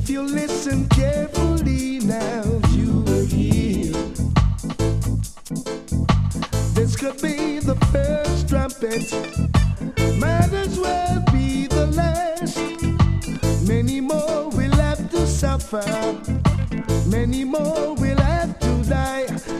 If you listen carefully now, you will hear. This could be the first trumpet, might as well be the last. Many more will have to suffer, many more will have to die.